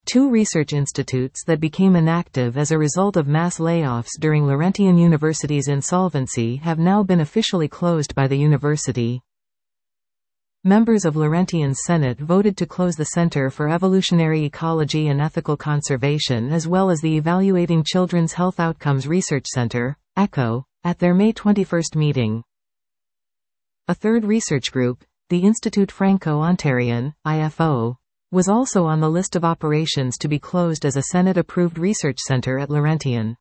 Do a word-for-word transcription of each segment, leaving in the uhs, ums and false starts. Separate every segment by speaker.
Speaker 1: Two research institutes that became inactive as a result of mass layoffs during Laurentian University's insolvency have now been officially closed by the university. Members of Laurentian's Senate voted to close the Center for Evolutionary Ecology and Ethical Conservation as well as the Evaluating Children's Health Outcomes Research Center, ECHO, at their May twenty-first meeting. A third research group, the Institut Franco-Ontarian, I F O, was also on the list of operations to be closed as a Senate-approved research center at Laurentian.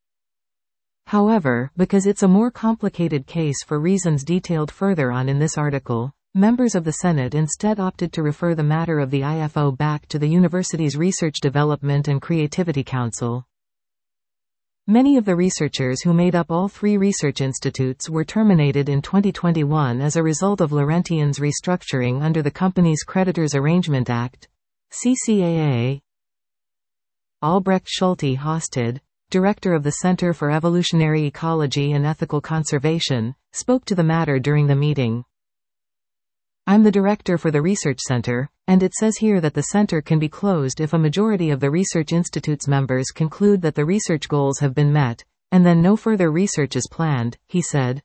Speaker 1: However, because it's a more complicated case for reasons detailed further on in this article, members of the Senate instead opted to refer the matter of the I F O back to the university's Research Development and Creativity Council. Many of the researchers who made up all three research institutes were terminated in twenty twenty-one as a result of Laurentian's restructuring under the Companies Creditors Arrangement Act, C C A A. Albrecht Schulte Hosted, director of the Center for Evolutionary Ecology and Ethical Conservation, spoke to the matter during the meeting. I'm the director for the Research Center, and it says here that the center can be closed if a majority of the Research Institute's members conclude that the research goals have been met, and then no further research is planned, he said.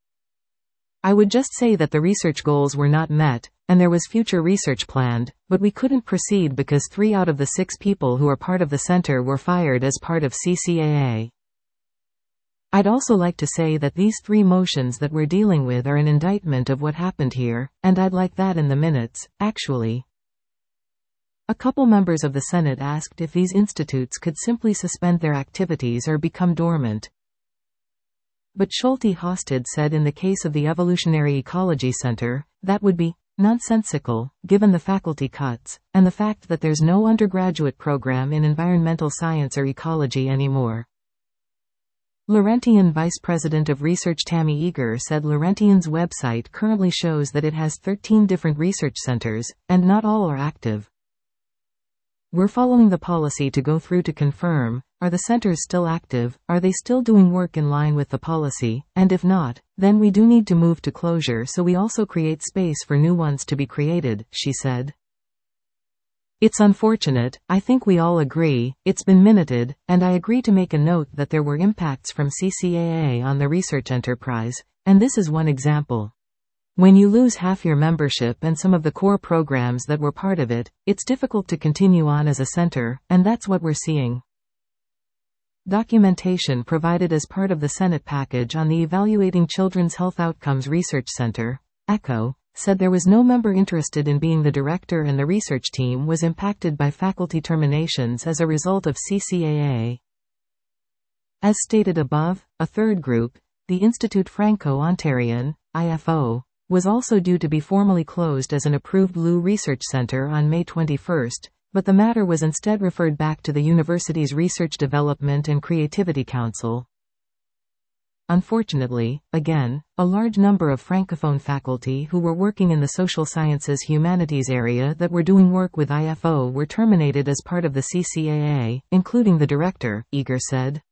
Speaker 1: I would just say that the research goals were not met, and there was future research planned, but we couldn't proceed because three out of the six people who are part of the center were fired as part of C C A A. I'd also like to say that these three motions that we're dealing with are an indictment of what happened here, and I'd like that in the minutes, actually. A couple members of the Senate asked if these institutes could simply suspend their activities or become dormant. But Schulte Hosted said in the case of the Evolutionary Ecology Center, that would be nonsensical, given the faculty cuts, and the fact that there's no undergraduate program in environmental science or ecology anymore. Laurentian Vice President of Research Tammy Eager said Laurentian's website currently shows that it has thirteen different research centers, and not all are active. We're following the policy to go through to confirm, are the centers still active, are they still doing work in line with the policy, and if not, then we do need to move to closure so we also create space for new ones to be created, she said. It's unfortunate, I think we all agree, it's been minuted, and I agree to make a note that there were impacts from C C A A on the research enterprise, and this is one example. When you lose half your membership and some of the core programs that were part of it, it's difficult to continue on as a center, and that's what we're seeing. Documentation provided as part of the Senate package on the Evaluating Children's Health Outcomes Research Center, ECHO, said there was no member interested in being the director and the research team was impacted by faculty terminations as a result of C C A A. As stated above, a third group, the Institut Franco-Ontarian, I F O, was also due to be formally closed as an approved L U Research Center on May twenty-first, but the matter was instead referred back to the university's Research Development and Creativity Council. Unfortunately, again, a large number of Francophone faculty who were working in the social sciences humanities area that were doing work with I F O were terminated as part of the C C A A, including the director, Eager said.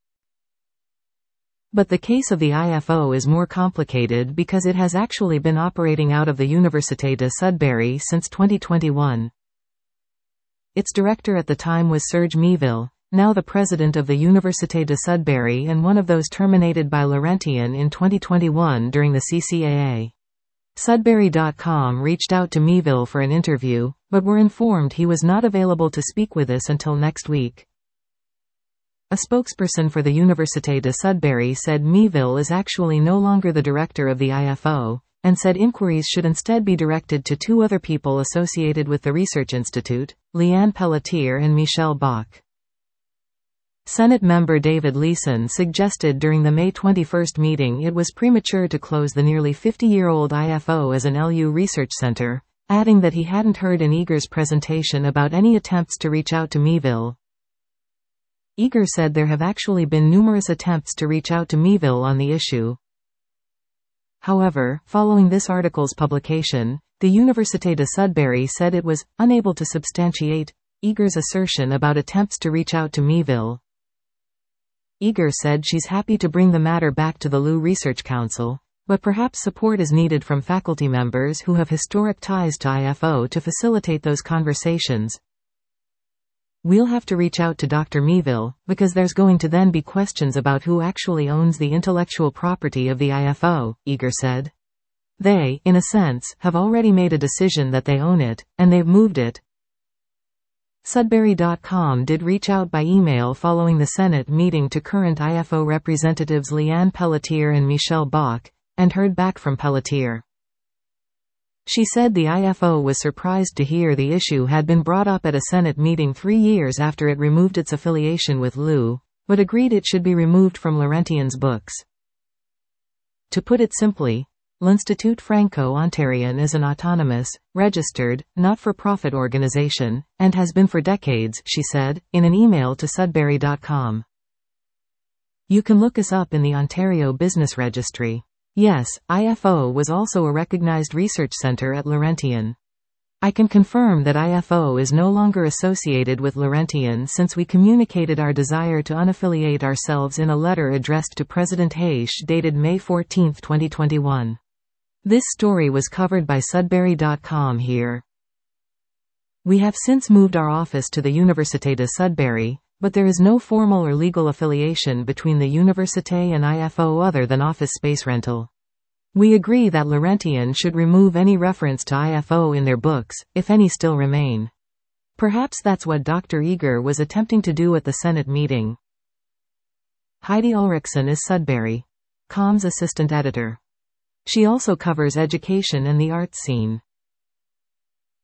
Speaker 1: But the case of the I F O is more complicated because it has actually been operating out of the Université de Sudbury since twenty twenty-one. Its director at the time was Serge Miville, now the president of the Université de Sudbury and one of those terminated by Laurentian in twenty twenty-one during the C C A A. Sudbury dot com reached out to Miville for an interview, but were informed he was not available to speak with us until next week. A spokesperson for the Université de Sudbury said Miville is actually no longer the director of the I F O, and said inquiries should instead be directed to two other people associated with the Research Institute, Leanne Pelletier and Michelle Bach. Senate member David Leeson suggested during the May twenty-first meeting it was premature to close the nearly fifty-year-old I F O as an L U research center, adding that he hadn't heard in Eager's presentation about any attempts to reach out to Miville. Eager said there have actually been numerous attempts to reach out to Miville on the issue. However, following this article's publication, the Université de Sudbury said it was unable to substantiate Eager's assertion about attempts to reach out to Miville. Eager said she's happy to bring the matter back to the L U Research Council, but perhaps support is needed from faculty members who have historic ties to I F O to facilitate those conversations. We'll have to reach out to Doctor Meeville, because there's going to then be questions about who actually owns the intellectual property of the I F O, Eager said. They, in a sense, have already made a decision that they own it, and they've moved it. Sudbury dot com did reach out by email following the Senate meeting to current I F O representatives Leanne Pelletier and Michelle Bach, and heard back from Pelletier. She said the I F O was surprised to hear the issue had been brought up at a Senate meeting three years after it removed its affiliation with L U, but agreed it should be removed from Laurentian's books. To put it simply, L'Institut Franco-Ontarien is an autonomous, registered, not-for-profit organization, and has been for decades, she said, in an email to Sudbury dot com. You can look us up in the Ontario Business Registry. Yes, I F O was also a recognized research center at Laurentian. I can confirm that I F O is no longer associated with Laurentian since we communicated our desire to unaffiliate ourselves in a letter addressed to President Hayes dated May fourteenth twenty twenty-one. This story was covered by Sudbury dot com here. We have since moved our office to the Université de Sudbury, but there is no formal or legal affiliation between the Université and I F O other than office space rental. We agree that Laurentian should remove any reference to I F O in their books, if any still remain. Perhaps that's what Doctor Eager was attempting to do at the Senate meeting. Heidi Ulrichsen is Sudbury dot com's assistant editor. She also covers education and the arts scene.